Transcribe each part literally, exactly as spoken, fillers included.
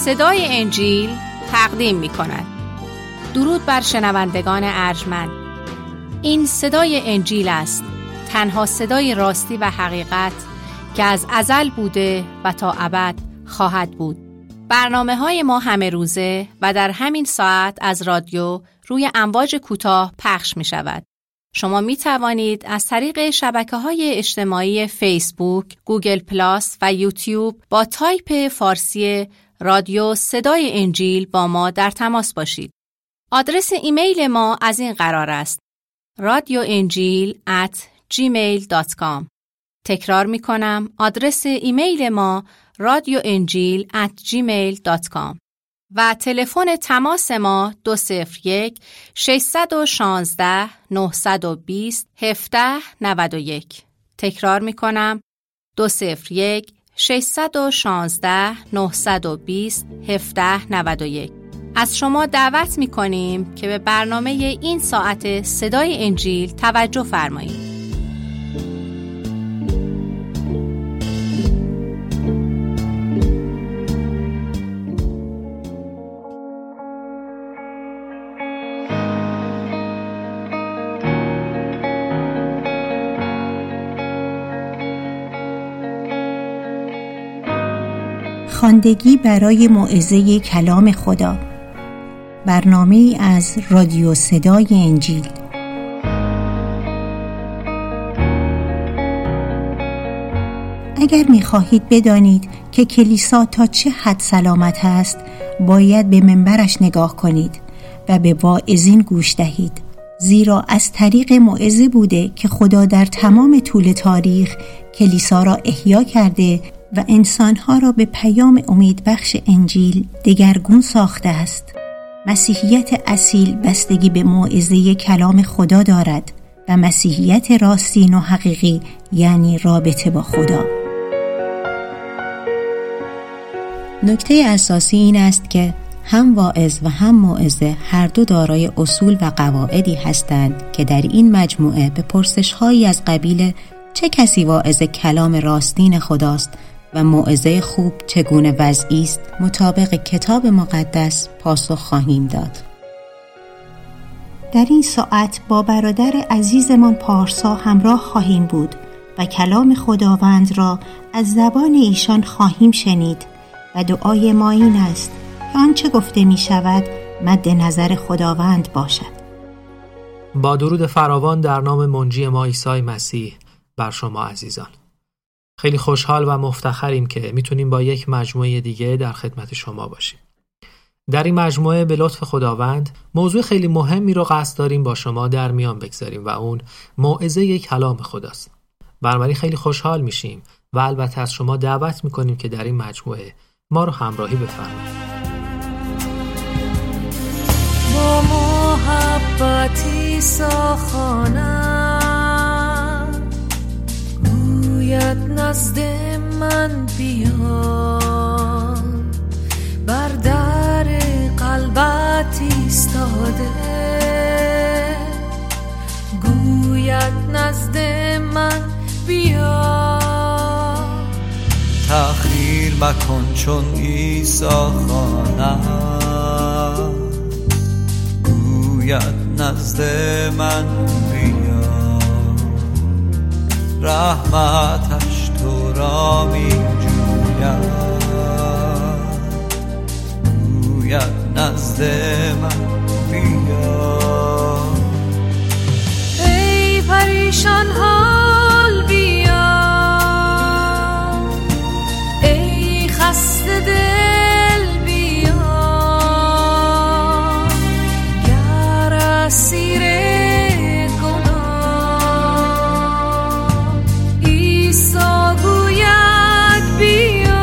صدای انجیل تقدیم می کند. درود بر شنوندگان ارجمند. این صدای انجیل است، تنها صدای راستی و حقیقت که از ازل بوده و تا ابد خواهد بود. برنامه های ما همه روزه و در همین ساعت از رادیو روی امواج کوتاه پخش می شود. شما می توانید از طریق شبکه‌های اجتماعی فیسبوک، گوگل پلاس و یوتیوب با تایپ فارسی رادیو صدای انجیل با ما در تماس باشید. آدرس ایمیل ما از این قرار است: رادیو انجیل ات جیمیل دات کام. تکرار می کنم، آدرس ایمیل ما رادیو انجیل ات جیمیل دات کام و تلفن تماس ما دو صفر یک ششصد و شانزده نهصد و بیست هفده نود و یک. تکرار می کنم، دو صفر یک ششصد و شانزده نهصد و بیست هفده نود و یک. از شما دعوت می کنیم که به برنامه این ساعت صدای انجیل توجه فرمایید. خواندگی برای موعظه کلام خدا، برنامه‌ای از رادیو صدای انجیل. اگر می‌خواهید بدانید که کلیسا تا چه حد سلامت است، باید به منبرش نگاه کنید و به واعظین گوش دهید، زیرا از طریق موعظه بوده که خدا در تمام طول تاریخ کلیسا را احیا کرده و انسانها را به پیام امیدبخش انجیل دگرگون ساخته است. مسیحیت اصیل بستگی به موعظه کلام خدا دارد و مسیحیت راستین و حقیقی یعنی رابطه با خدا. نکته اساسی این است که هم واعظ و هم موعظه هر دو دارای اصول و قواعدی هستند که در این مجموعه به پرسش‌هایی از قبیل چه کسی واعظ کلام راستین خداست و موعظه خوب چگونه وضعی است مطابق کتاب مقدس پاسخ خواهیم داد. در این ساعت با برادر عزیزمان پارسا همراه خواهیم بود و کلام خداوند را از زبان ایشان خواهیم شنید و دعای ما این است که آنچه گفته می شود مد نظر خداوند باشد. با درود فراوان در نام منجی ما عیسی مسیح بر شما عزیزان. خیلی خوشحال و مفتخریم که میتونیم با یک مجموعه دیگه در خدمت شما باشیم. در این مجموعه به لطف خداوند موضوع خیلی مهمی رو قصد داریم با شما در میان بگذاریم و اون موعظه کلام خداست. بنابراین خیلی خوشحال میشیم و البته از شما دعوت میکنیم که در این مجموعه ما رو همراهی بفرمایید. با محبتی ساخانم گوید نزد من بیا، بر در قلبت ایستاده گوید نزد من بیا. تأخیر مکن چون عیسی خوانم گوید نزد من بیا، رحمتش تو را می جوید گوید نزد من بیا. ای پریشان حال بیا، ای خسته دل بیا، گر اسیر گناه عیسی گوید بیا.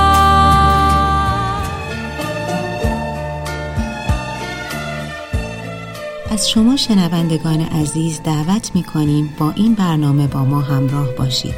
از شما شنوندگان عزیز دعوت می‌کنیم با این برنامه با ما همراه باشید.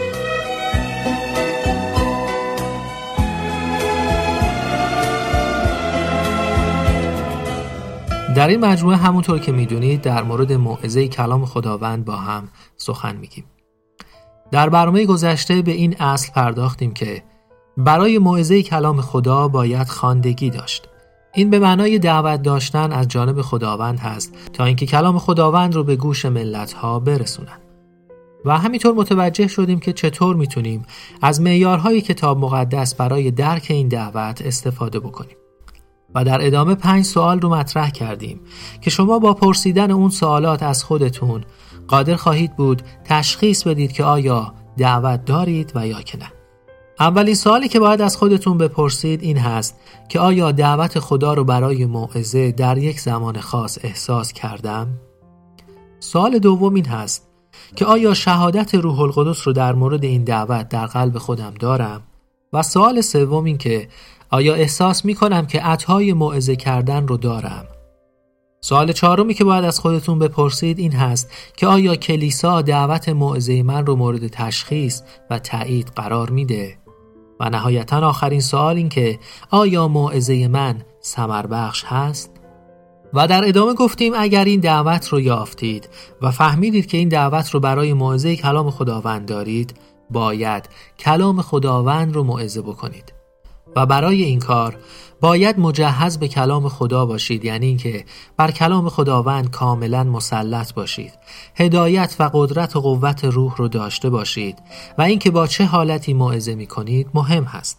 در این مجموعه همونطور که میدونید در مورد موعظه کلام خداوند با هم سخن میگیم. در برنامه گذشته به این اصل پرداختیم که برای موعظه کلام خدا باید خواندگی داشت. این به معنای دعوت داشتن از جانب خداوند هست تا اینکه کلام خداوند رو به گوش ملت‌ها برسونن. و همینطور متوجه شدیم که چطور میتونیم از معیارهای کتاب مقدس برای درک این دعوت استفاده بکنیم. و در ادامه پنج سوال رو مطرح کردیم که شما با پرسیدن اون سوالات از خودتون قادر خواهید بود تشخیص بدید که آیا دعوت دارید و یا که نه. اولین سوالی که باید از خودتون بپرسید این هست که آیا دعوت خدا رو برای موعظه در یک زمان خاص احساس کردم؟ سوال دوم این هست که آیا شهادت روح القدس رو در مورد این دعوت در قلب خودم دارم؟ و سوال سوم این که آیا احساس می کنم که عطای موعظه کردن رو دارم؟ سوال چهارمی که باید از خودتون بپرسید این هست که آیا کلیسا دعوت موعظه من رو مورد تشخیص و تایید قرار میده؟ و نهایتاً آخرین سوال این که آیا موعظه من ثمر بخش هست؟ و در ادامه گفتیم اگر این دعوت رو یافتید و فهمیدید که این دعوت رو برای موعظه کلام خداوند دارید، باید کلام خداوند رو موعظه بکنید. و برای این کار باید مجهز به کلام خدا باشید، یعنی اینکه بر کلام خداوند کاملا مسلط باشید، هدایت و قدرت و قوت روح رو داشته باشید و اینکه با چه حالتی موعظه می‌کنید مهم هست.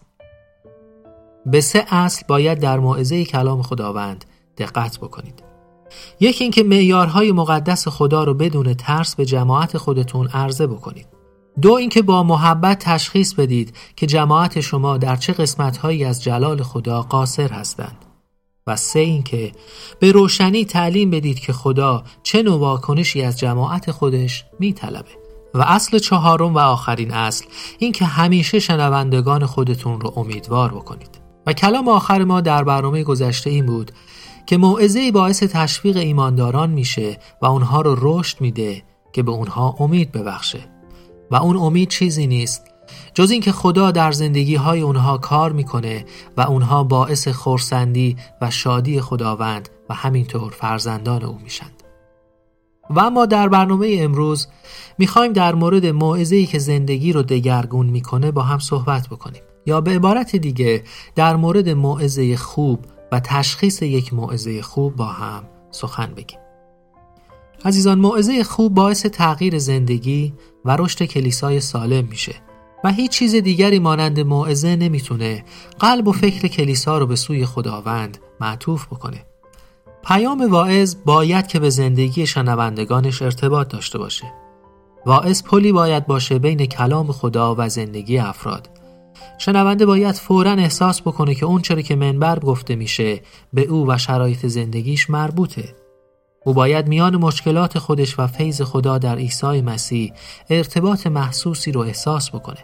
به سه اصل باید در موعظه کلام خداوند دقت بکنید. یکی اینکه معیارهای مقدس خدا رو بدون ترس به جماعت خودتون عرضه بکنید. دو اینکه با محبت تشخیص بدید که جماعت شما در چه قسمت‌هایی از جلال خدا قاصر هستند. و سه اینکه به روشنی تعلیم بدید که خدا چه نوع واکنشی از جماعت خودش میطلبه. و اصل چهارم و آخرین اصل اینکه همیشه شنوندگان خودتون رو امیدوار بکنید. و کلام آخر ما در برنامه گذشته این بود که موعظه باعث تشویق ایمانداران میشه و اونها رو رشد میده که به اونها امید ببخشه. و اون امید چیزی نیست جز این که خدا در زندگی های اونها کار میکنه و اونها باعث خرسندی و شادی خداوند و همینطور فرزندان او میشند. و اما در برنامه امروز میخوایم در مورد موعظه‌ای که زندگی رو دگرگون میکنه با هم صحبت بکنیم، یا به عبارت دیگه در مورد موعظه خوب و تشخیص یک موعظه خوب با هم سخن بگیم. عزیزان، موعظه خوب باعث تغییر زندگی و رشد کلیسای سالم میشه و هیچ چیز دیگری مانند موعظه نمیتونه قلب و فکر کلیسا رو به سوی خداوند معطوف بکنه. پیام واعظ باید که به زندگی شنوندگانش ارتباط داشته باشه. واعظ پلی باید باشه بین کلام خدا و زندگی افراد. شنونده باید فوراً احساس بکنه که اون چرا که منبر گفته میشه به او و شرایط زندگیش مربوطه. او باید میان مشکلات خودش و فیض خدا در عیسی مسیح ارتباط محسوسی رو احساس بکنه.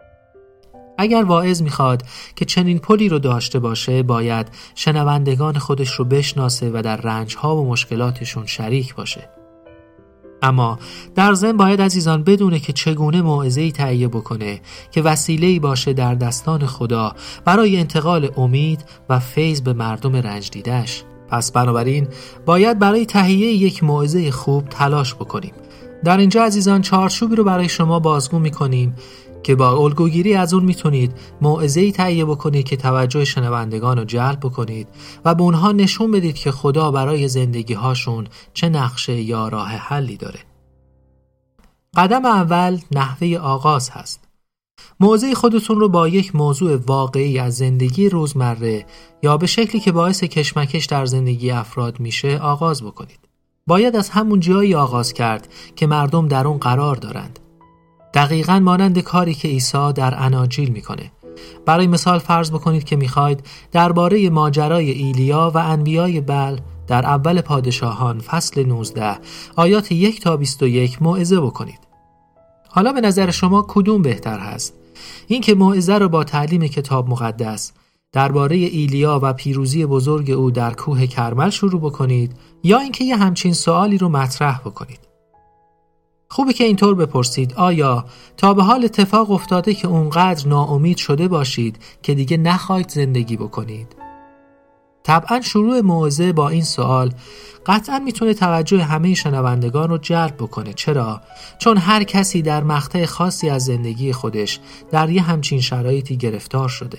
اگر واعظ میخواد که چنین پلی رو داشته باشه، باید شنوندگان خودش رو بشناسه و در رنج‌ها و مشکلاتشون شریک باشه. اما در ضمن باید عزیزان بدونه که چگونه موعظه‌ای تهیه بکنه که وسیله‌ای باشه در دستان خدا برای انتقال امید و فیض به مردم رنج دیدش. پس بنابراین باید برای تهیه یک موعظه خوب تلاش بکنیم. در اینجا عزیزان چارچوبی رو برای شما بازگو می‌کنیم که با الگوگیری از اون میتونید موعظه‌ای تهیه بکنید که توجه شنوندگان رو جلب بکنید و به اونها نشون بدید که خدا برای زندگی هاشون چه نقشه یا راه حلی داره. قدم اول نحوه آغاز هست. موعظه خودتون رو با یک موضوع واقعی از زندگی روزمره یا به شکلی که باعث کشمکش در زندگی افراد میشه آغاز بکنید. باید از همون جایی آغاز کرد که مردم در اون قرار دارند. دقیقاً مانند کاری که عیسی در اناجیل میکنه. برای مثال فرض بکنید که میخواید درباره ماجرای ایلیا و انبیای بعل در اول پادشاهان فصل نوزده آیات یک تا بیست و یک موعظه بکنید. حالا به نظر شما کدوم بهتر هست؟ این که موعظه رو با تعلیم کتاب مقدس درباره ایلیا و پیروزی بزرگ او در کوه کرمل شروع بکنید، یا اینکه یه همچین سوالی رو مطرح بکنید؟ خوبه که اینطور بپرسید: آیا تا به حال اتفاق افتاده که اونقدر ناامید شده باشید که دیگه نخواهید زندگی بکنید؟ طبعا شروع موعظه با این سوال قطعا میتونه توجه همه شنوندگان رو جلب بکنه. چرا؟ چون هر کسی در مقطع خاصی از زندگی خودش در یه همچین شرایطی گرفتار شده.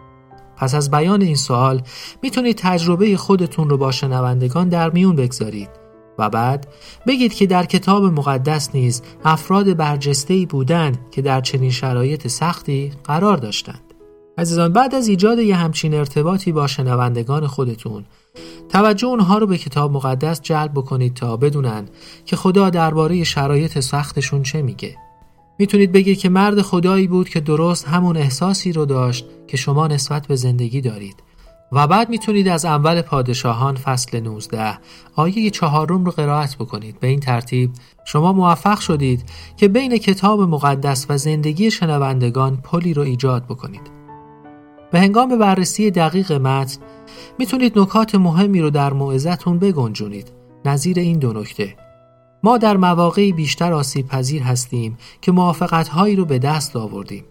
پس از بیان این سوال میتونید تجربه خودتون رو با شنوندگان در میون بگذارید و بعد بگید که در کتاب مقدس نیز افراد برجسته‌ای بودند که در چنین شرایط سختی قرار داشتند. عزیزان، بعد از ایجاد یه همچین ارتباطی با شنوندگان خودتون، توجه اونها رو به کتاب مقدس جلب بکنید تا بدونن که خدا درباره شرایط سختشون چه میگه. میتونید بگید که مرد خدایی بود که درست همون احساسی رو داشت که شما نسبت به زندگی دارید و بعد میتونید از اول پادشاهان فصل نوزده آیه چهارم رو قرائت بکنید. به این ترتیب شما موفق شدید که بین کتاب مقدس و زندگی شنوندگان پلی رو ایجاد بکنید. به هنگام بررسی دقیق متن میتونید نکات مهمی رو در موعظتون بگنجونید. نظیر این دو نکته: ما در مواقعی بیشتر آسیب پذیر هستیم که موافقت‌هایی رو به دست آوردیم.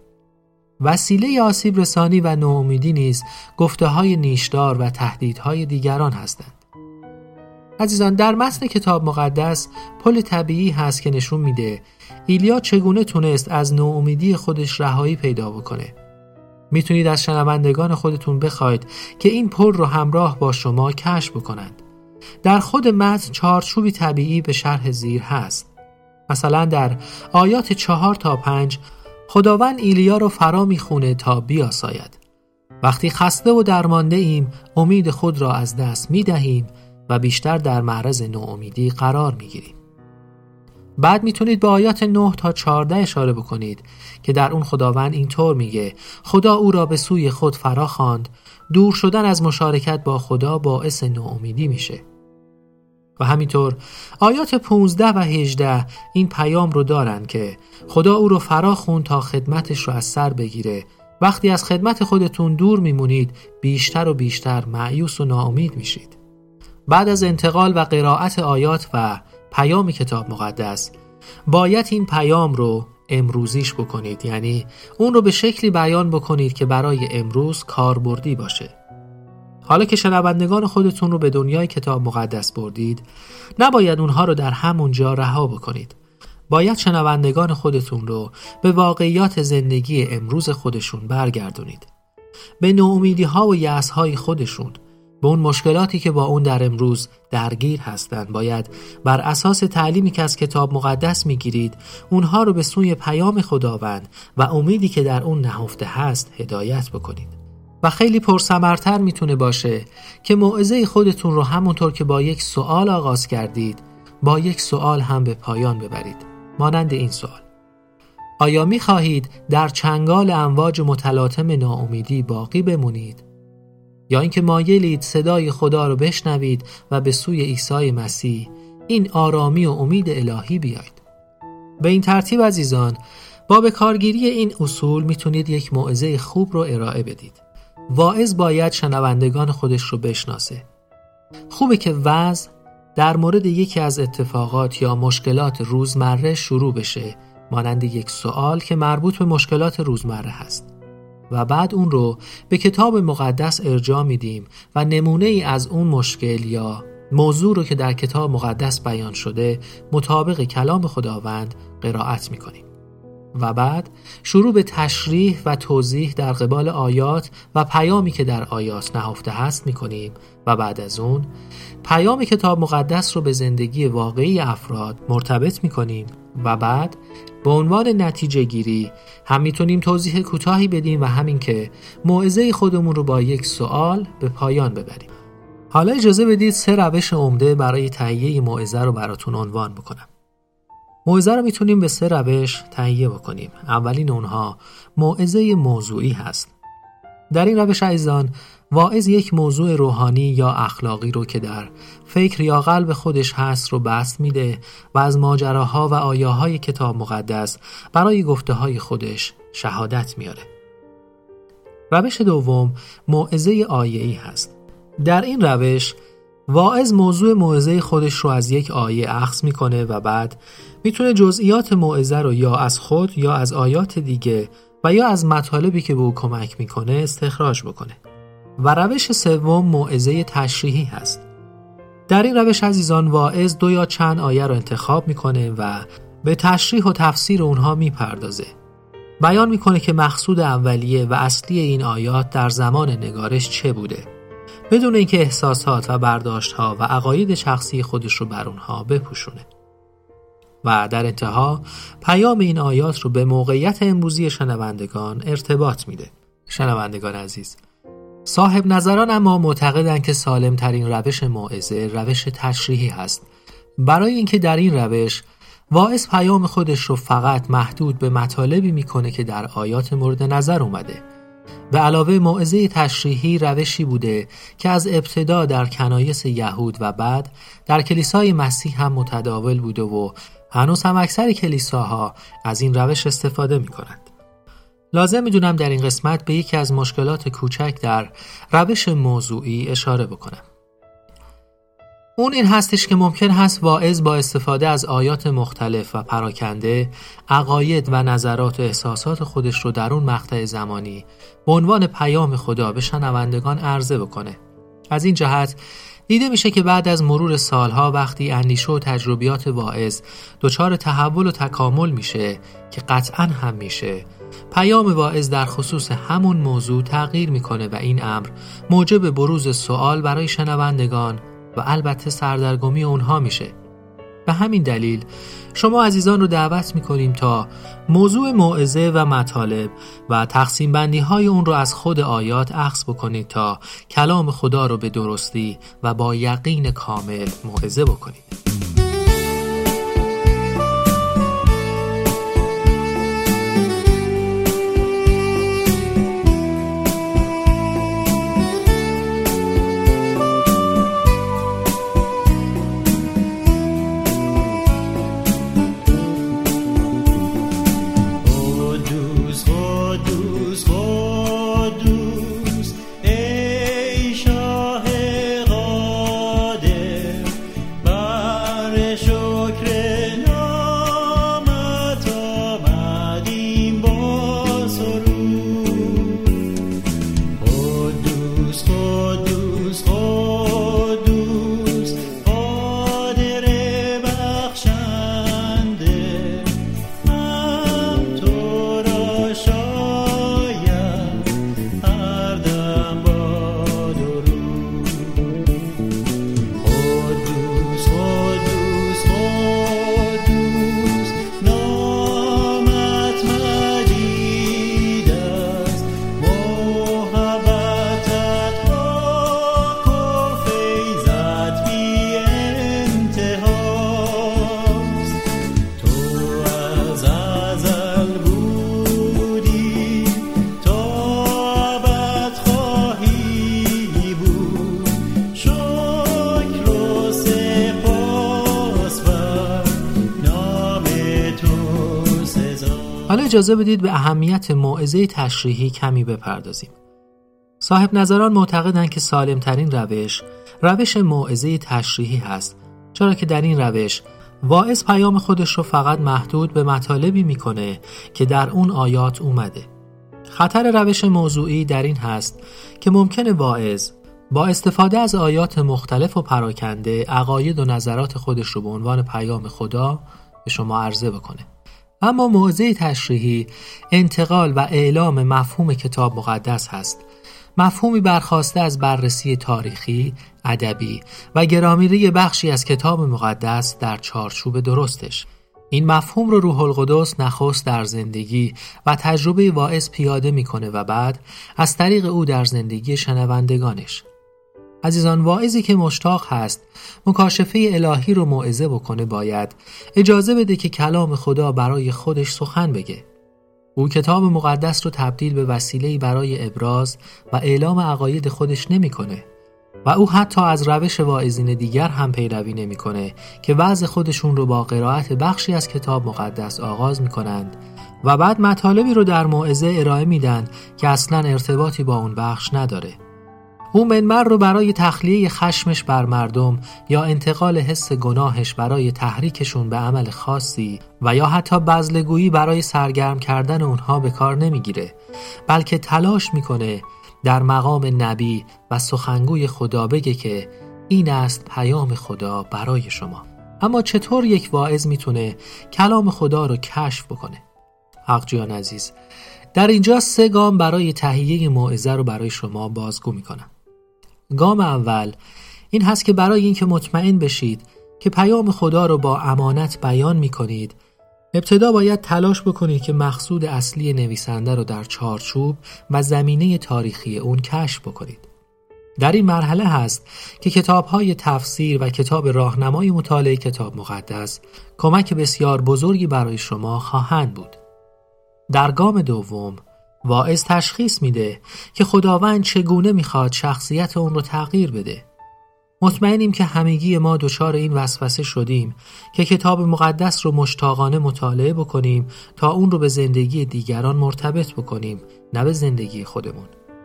وسیله آسیب رسانی و ناامیدی نیز گفته‌های نیشدار و تهدیدهای دیگران هستند. عزیزان، در متن کتاب مقدس پل طبیعی هست که نشون میده ایلیا چگونه تونست از ناامیدی خودش رهایی پیدا بکنه. میتونید از شنوندگان خودتون بخواید که این پل رو همراه با شما کشف بکنند. در خود متن چارچوبی طبیعی به شرح زیر هست. مثلا در آیات چهار تا پنج خداوند ایلیا رو فرا میخونه تا بیاساید. وقتی خسته و درمانده ایم امید خود را از دست میدهیم و بیشتر در معرض ناامیدی قرار میگیریم. بعد میتونید به آیات نه تا چهارده اشاره بکنید که در اون خداوند اینطور میگه خدا او را به سوی خود فرا خواند. دور شدن از مشارکت با خدا باعث ناامیدی میشه. و همینطور آیات پانزده و هجده این پیام رو دارن که خدا او رو فرا خوند تا خدمتش رو از سر بگیره. وقتی از خدمت خودتون دور میمونید بیشتر و بیشتر مایوس و ناامید میشید. بعد از انتقال و قرائت آیات و پیام کتاب مقدس باید این پیام رو امروزیش بکنید، یعنی اون رو به شکلی بیان بکنید که برای امروز کاربردی باشه. حالا که شنوندگان خودتون رو به دنیای کتاب مقدس بردید، نباید اونها رو در همون جا رها بکنید. باید شنوندگان خودتون رو به واقعیات زندگی امروز خودشون برگردونید. به ناامیدی ها و یأس های خودشون، به اون مشکلاتی که با اون در امروز درگیر هستند، باید بر اساس تعلیمی که از کتاب مقدس میگیرید اونها رو به سوی پیام خداوند و امیدی که در اون نهفته هست هدایت بکنید. و خیلی پرثمرتر میتونه باشه که موعظه خودتون رو همونطور که با یک سوال آغاز کردید با یک سوال هم به پایان ببرید. مانند این سوال: آیا میخواهید در چنگال امواج متلاطم ناامیدی باقی بمونید؟ یا اینکه مایلید صدای خدا رو بشنوید و به سوی عیسی مسیح، این آرامی و امید الهی بیایید؟ به این ترتیب عزیزان، با به کارگیری این اصول میتونید یک موعظه خوب رو ارائه بدید. واعظ باید شنوندگان خودش رو بشناسه. خوبه که وعظ در مورد یکی از اتفاقات یا مشکلات روزمره شروع بشه، مانند یک سوال که مربوط به مشکلات روزمره هست، و بعد اون رو به کتاب مقدس ارجاع میدیم و نمونه ای از اون مشکل یا موضوع رو که در کتاب مقدس بیان شده مطابق کلام خداوند قرائت میکنیم. و بعد شروع به تشریح و توضیح در قبال آیات و پیامی که در آیات نهفته هست میکنیم و بعد از اون پیام کتاب مقدس رو به زندگی واقعی افراد مرتبط میکنیم و بعد به عنوان نتیجه گیری هم میتونیم توضیح کوتاهی بدیم و همین که موعظه خودمون رو با یک سوال به پایان ببریم. حالا اجازه بدید سه روش عمده برای تهیه موعظه رو براتون عنوان بکنم. موعظه رو میتونیم به سه روش تهیه بکنیم. اولین اونها موعظه موضوعی هست. در این روش عزیزان، واعظ یک موضوع روحانی یا اخلاقی رو که در فکر یا قلب خودش هست رو بسط میده و از ماجراها و آیاهای کتاب مقدس برای گفته‌های خودش شهادت میاره. روش دوم موعظه آیه‌ای هست. در این روش واعظ موضوع موعظه خودش رو از یک آیه اخذ میکنه و بعد میتونه جزئیات موعظه رو یا از خود یا از آیات دیگه و یا از مطالبی که به او کمک میکنه استخراج بکنه. و روش سوم موعظه تشریحی هست. در این روش عزیزان واعظ دو یا چند آیه رو انتخاب میکنه و به تشریح و تفسیر اونها میپردازه. بیان میکنه که مقصود اولیه و اصلی این آیات در زمان نگارش چه بوده، بدون اینکه احساسات و برداشت‌ها و عقاید شخصی خودش رو بر اونها بپوشونه. و در انتها پیام این آیات رو به موقعیت امروزی شنوندگان ارتباط میده. شنوندگان عزیز، صاحب نظران اما معتقدند که سالم ترین روش موعظه روش تشریحی هست، برای اینکه در این روش واعظ پیام خودش رو فقط محدود به مطالبی میکنه که در آیات مورد نظر اومده. به علاوه موعظه تشریحی روشی بوده که از ابتدا در کنایس یهود و بعد در کلیسای مسیح هم متداول بوده و هنوز هم اکثر کلیساها از این روش استفاده میکنند. لازم میدونم در این قسمت به یکی از مشکلات کوچک در روش موضوعی اشاره بکنم. اون این هستش که ممکن هست واعظ با استفاده از آیات مختلف و پراکنده عقاید و نظرات و احساسات خودش رو در اون مقطع زمانی به عنوان پیام خدا به شنوندگان عرضه بکنه. از این جهت دیده میشه که بعد از مرور سالها وقتی اندیشه و تجربیات واعظ دچار تحول و تکامل میشه که قطعاً هم میشه، پیام واعظ در خصوص همون موضوع تغییر میکنه و این امر موجب بروز سوال برای شنوندگان و البته سردرگمی اونها میشه. به همین دلیل شما عزیزان رو دعوت میکنیم تا موضوع موعظه و مطالب و تقسیم بندی های اون رو از خود آیات اخذ بکنید تا کلام خدا رو به درستی و با یقین کامل موعظه بکنید. حالا اجازه بدید به اهمیت موعظه تشریحی کمی بپردازیم. صاحب نظران معتقدند که سالمترین روش روش موعظه تشریحی هست، چرا که در این روش واعظ پیام خودش رو فقط محدود به مطالبی میکنه که در اون آیات اومده. خطر روش موضوعی در این هست که ممکنه واعظ با استفاده از آیات مختلف و پراکنده عقاید و نظرات خودش رو به عنوان پیام خدا به شما عرضه بکنه. اما موعظه تشریحی انتقال و اعلام مفهوم کتاب مقدس هست، مفهومی برخواسته از بررسی تاریخی، ادبی و گرامری بخشی از کتاب مقدس در چارچوب درستش. این مفهوم رو روح القدس نخست در زندگی و تجربه واعظ پیاده میکنه و بعد از طریق او در زندگی شنوندگانش. عزیزان، واعظی که مشتاق هست مکاشفه الهی رو موعظه بکنه باید اجازه بده که کلام خدا برای خودش سخن بگه. او کتاب مقدس رو تبدیل به وسیله‌ای برای ابراز و اعلام عقاید خودش نمی‌کنه و او حتی از روش واعظین دیگر هم پیروی نمی‌کنه که وعظ خودشون رو با قرائت بخشی از کتاب مقدس آغاز می‌کنند و بعد مطالبی رو در موعظه ارائه میدن که اصلاً ارتباطی با اون بخش نداره. او منبر رو برای تخلیه خشمش بر مردم یا انتقال حس گناهش برای تحریکشون به عمل خاصی و یا حتی بزلگویی برای سرگرم کردن اونها به کار نمیگیره، بلکه تلاش میکنه در مقام نبی و سخنگوی خدا بگه که این است پیام خدا برای شما. اما چطور یک واعظ میتونه کلام خدا رو کشف بکنه؟ حق جان عزیز، در اینجا سه گام برای تهیه موعظه رو برای شما بازگو میکنم. گام اول این هست که برای اینکه مطمئن بشید که پیام خدا رو با امانت بیان میکنید، ابتدا باید تلاش بکنید که مقصود اصلی نویسنده رو در چارچوب و زمینه تاریخی اون کشف بکنید. در این مرحله هست که کتاب‌های تفسیر و کتاب راهنمای مطالعه کتاب مقدس کمک بسیار بزرگی برای شما خواهند بود. در گام دوم، واعظ تشخیص میده که خداوند چگونه میخواد شخصیت اون رو تغییر بده. مطمئنیم که همگی ما دچار این وسوسه شدیم که کتاب مقدس رو مشتاقانه مطالعه بکنیم تا اون رو به زندگی دیگران مرتبط بکنیم، نه به زندگی خودمون.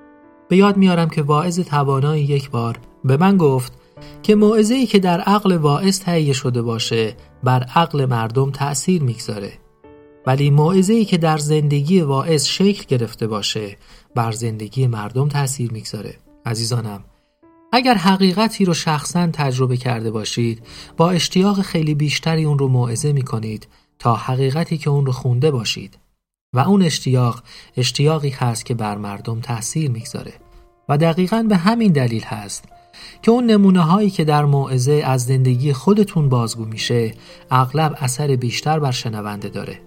به یاد میارم که واعظ توانایی یک بار به من گفت که موعظه‌ای که در عقل واعظ تهیه شده باشه بر عقل مردم تأثیر میگذاره، ولی موعظه‌ای که در زندگی واعظ شکل گرفته باشه بر زندگی مردم تأثیر میگذاره. عزیزانم، اگر حقیقتی رو شخصاً تجربه کرده باشید، با اشتیاق خیلی بیشتری اون رو موعظه میکنید تا حقیقتی که اون رو خونده باشید، و اون اشتیاق اشتیاقی هست که بر مردم تأثیر میگذاره. و دقیقاً به همین دلیل هست که اون نمونه هایی که در موعظه از زندگی خودتون بازگو میشه اغلب اثر بیشتر بر شنونده داره.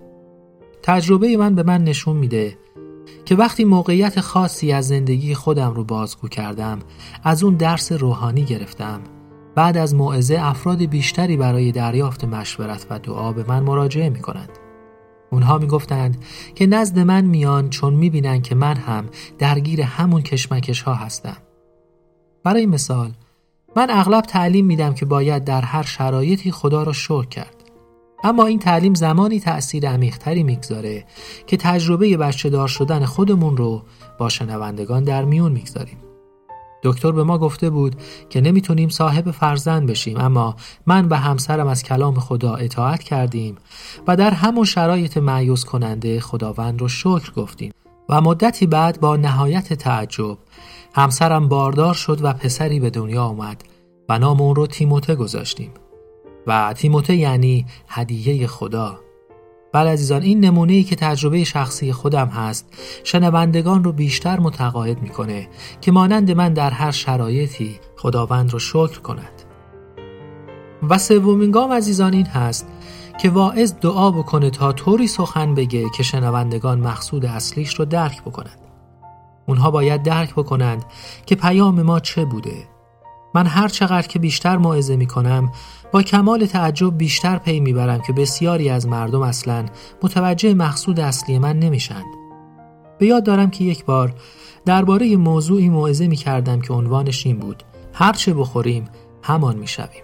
تجربه من به من نشون میده که وقتی موقعیت خاصی از زندگی خودم رو بازگو کردم، از اون درس روحانی گرفتم. بعد از موعظه افراد بیشتری برای دریافت مشورت و دعا به من مراجعه میکنند. اونها میگفتند که نزد من میان چون میبینن که من هم درگیر همون کشمکش ها هستم. برای مثال، من اغلب تعلیم میدم که باید در هر شرایطی خدا را شکر کرد. اما این تعلیم زمانی تأثیر عمیق‌تری میگذاره که تجربه بچه دار شدن خودمون رو با شنوندگان در میون میگذاریم. دکتر به ما گفته بود که نمیتونیم صاحب فرزند بشیم، اما من به همسرم از کلام خدا اطاعت کردیم و در همون شرایط مایوس کننده خداوند رو شکر گفتیم و مدتی بعد با نهایت تعجب همسرم باردار شد و پسری به دنیا آمد و نام اون رو تیموته گذاشتیم. و تیموته یعنی هدیه خدا. بله عزیزان، این نمونه‌ای که تجربه شخصی خودم هست شنوندگان رو بیشتر متقاعد میکنه که مانند من در هر شرایطی خداوند رو شکر کند. و سومین گام عزیزان این هست که واعظ دعا بکنه تا طوری سخن بگه که شنوندگان مقصود اصلیش رو درک بکنند. اونها باید درک بکنند که پیام ما چه بوده. من هر چقدر که بیشتر موعظه میکنم با کمال تعجب بیشتر پی میبرم که بسیاری از مردم اصلاً متوجه مقصود اصلی من نمیشند. به یاد دارم که یک بار درباره موضوعی موعظه میکردم که عنوانش این بود: هر چه بخوریم همان میشویم.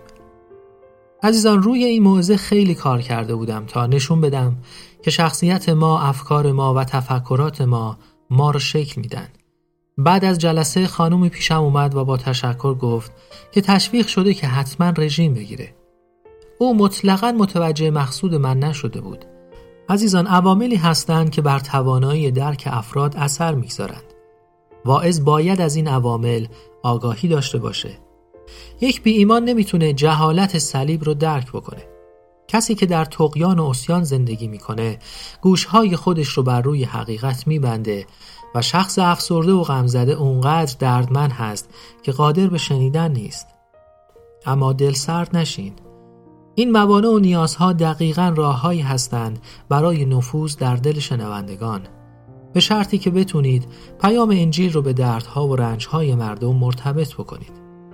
عزیزان، روی این موعظه خیلی کار کرده بودم تا نشون بدم که شخصیت ما، افکار ما و تفکرات ما ما رو شکل میدن. بعد از جلسه خانومی پیشم اومد و با تشکر گفت که تشویق شده که حتما رژیم بگیره. او مطلقاً متوجه مقصود من نشده بود. عزیزان، عواملی هستند که بر توانایی درک افراد اثر میگذارند. واعظ باید از این عوامل آگاهی داشته باشه. یک بی ایمان نمیتونه جهالت صلیب رو درک بکنه. کسی که در طغیان و عصیان زندگی میکنه گوشهای خودش رو بر روی حقیقت میبنده و شخص افسرده و غمزده اونقدر دردمند هست که قادر به شنیدن نیست. اما دل سرد نشین. این موانع و نیازها دقیقاً راههایی هستند برای نفوذ در دل شنوندگان، به شرطی که بتونید پیام انجیل رو به دردها و رنجهای مردم مرتبط بکنید.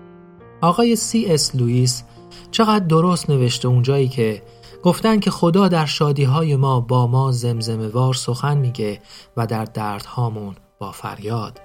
آقای سی اس لوئیس چقدر درست نوشته اونجایی که گفتن که خدا در شادیهای ما با ما زمزمه وار سخن میگه و در دردهامون با فریاد.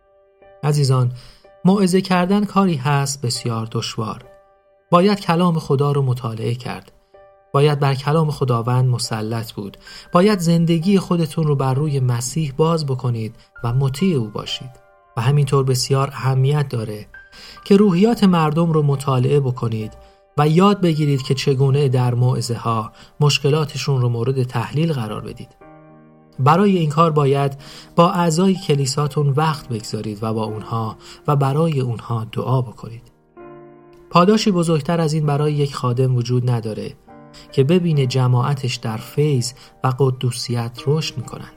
عزیزان، موعظه کردن کاری هست بسیار دشوار. باید کلام خدا رو مطالعه کرد. باید بر کلام خداوند مسلط بود. باید زندگی خودتون رو بر روی مسیح باز بکنید و مطیع او باشید. و همینطور بسیار اهمیت داره که روحیات مردم رو مطالعه بکنید و یاد بگیرید که چگونه در موعظه ها مشکلاتشون رو مورد تحلیل قرار بدید. برای این کار باید با اعضای کلیساتون وقت بگذارید و با اونها و برای اونها دعا بکنید. پاداشی بزرگتر از این برای یک خادم وجود نداره که ببینه جماعتش در فیض و قدوسیت رشد میکنن.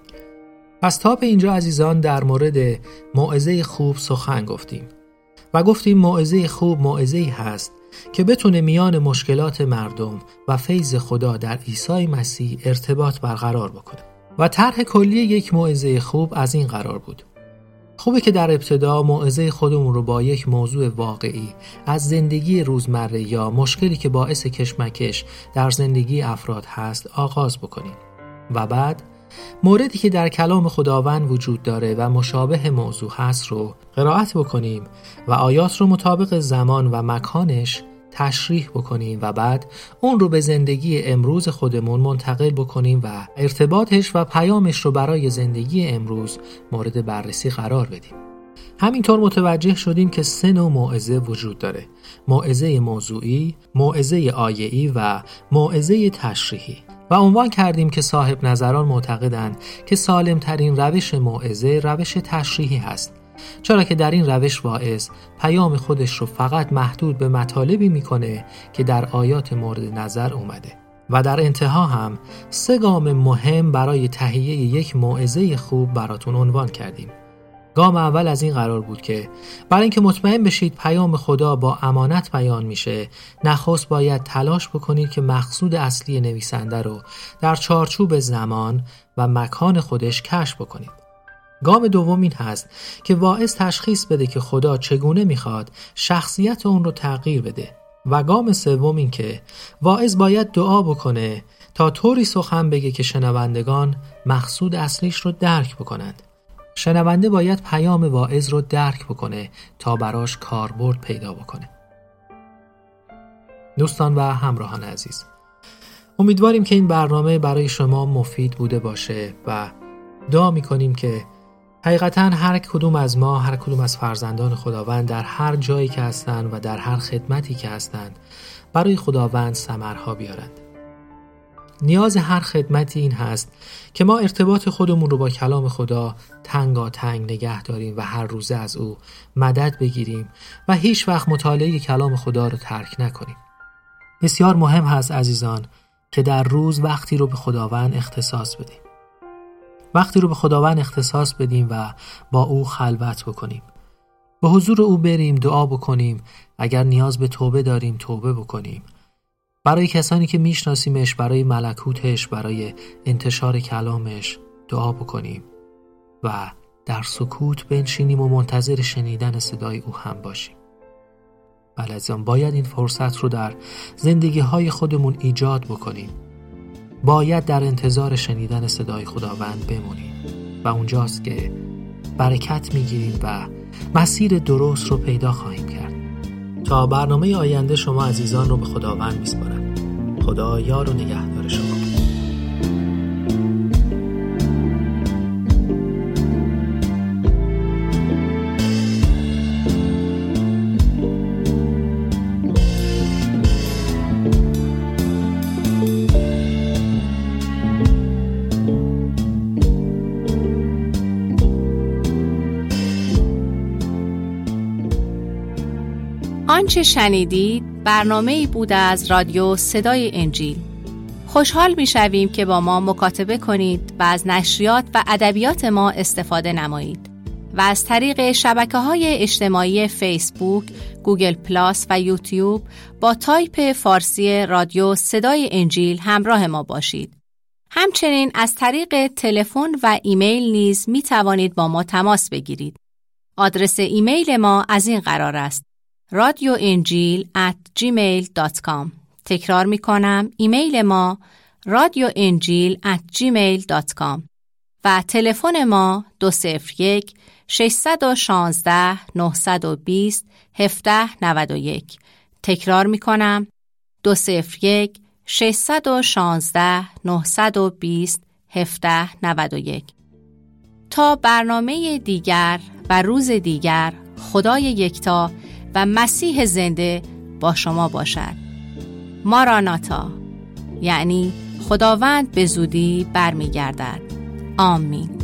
پس تا به اینجا عزیزان در مورد موعظه خوب سخن گفتیم و گفتیم موعظه خوب موعظه‌ای هست که بتونه میان مشکلات مردم و فیض خدا در عیسی مسیح ارتباط برقرار بکنه. و طرح کلی یک موعظه خوب از این قرار بود: خوبه که در ابتدا موعظه خودمون رو با یک موضوع واقعی از زندگی روزمره یا مشکلی که باعث کشمکش در زندگی افراد هست آغاز بکنیم و بعد موردی که در کلام خداوند وجود داره و مشابه موضوع هست رو قرائت بکنیم و آیات رو مطابق زمان و مکانش تشریح بکنیم و بعد اون رو به زندگی امروز خودمون منتقل بکنیم و ارتباطش و پیامش رو برای زندگی امروز مورد بررسی قرار بدیم. همینطور متوجه شدیم که سه نوع موعظه وجود داره: موعظه موضوعی، موعظه آیه‌ای و موعظه تشریحی. و عنوان کردیم که صاحب نظران معتقدند که سالم ترین روش موعظه روش تشریحی هست، چرا که در این روش واعظ پیام خودش رو فقط محدود به مطالبی میکنه که در آیات مورد نظر اومده. و در انتها هم سه گام مهم برای تهیه یک موعظه خوب براتون عنوان کردیم. گام اول از این قرار بود که برای اینکه مطمئن بشید پیام خدا با امانت بیان میشه، نخست باید تلاش بکنید که مقصود اصلی نویسنده رو در چارچوب زمان و مکان خودش کشف بکنید. گام دوم این هست که واعظ تشخیص بده که خدا چگونه میخواد شخصیت اون رو تغییر بده. و گام سوم این که واعظ باید دعا بکنه تا طوری سخن بگه که شنوندگان مقصود اصلیش رو درک بکنند. شنونده باید پیام واعظ رو درک بکنه تا براش کاربرد پیدا بکنه. دوستان و همراهان عزیز، امیدواریم که این برنامه برای شما مفید بوده باشه و دعا میکنیم که حقیقتاً هر کدوم از ما، هر کدوم از فرزندان خداوند در هر جایی که هستند و در هر خدمتی که هستند برای خداوند ثمرها بیارند. نیاز هر خدمتی این هست که ما ارتباط خودمون رو با کلام خدا تنگاتنگ نگه داریم و هر روزه از او مدد بگیریم و هیچ وقت مطالعه کلام خدا رو ترک نکنیم. بسیار مهم هست عزیزان که در روز وقتی رو به خداوند اختصاص بدیم. وقتی رو به خداوند اختصاص بدیم و با او خلوت بکنیم. به حضور او بریم، دعا بکنیم، اگر نیاز به توبه داریم توبه بکنیم. برای کسانی که میشناسیمش، برای ملکوتش، برای انتشار کلامش دعا بکنیم و در سکوت بنشینیم و منتظر شنیدن صدای او هم باشیم. بله عزیزان، باید این فرصت رو در زندگی های خودمون ایجاد بکنیم. باید در انتظار شنیدن صدای خداوند بمونیم و اونجاست که برکت میگیریم و مسیر درست رو پیدا خواهیم کرد. تا برنامه آینده شما عزیزان رو به خداوند میسپارم. خدا یار و نگهدار شما. آنچه شنیدید برنامه‌ای بود از رادیو صدای انجیل. خوشحال می‌شویم که با ما مکاتبه کنید و از نشریات و ادبیات ما استفاده نمایید و از طریق شبکه‌های اجتماعی فیسبوک، گوگل پلاس و یوتیوب با تایپ فارسی رادیو صدای انجیل همراه ما باشید. همچنین از طریق تلفن و ایمیل نیز می‌توانید با ما تماس بگیرید. آدرس ایمیل ما از این قرار است: رادیو انجیل ات جیمیل دات کام. تکرار می کنم، ایمیل ما رادیو انجیل ات جیمیل دات کام و تلفن ما دو صفر یک شش یک شش نه دو صفر هفت نه یک. تکرار می کنم، دو صفر یک شش یک شش نه دو صفر هفت نه یک. تا برنامه دیگر و روز دیگر، خدای یکتا و مسیح زنده با شما باشد. ماراناتا، یعنی خداوند به زودی برمیگردد. آمین.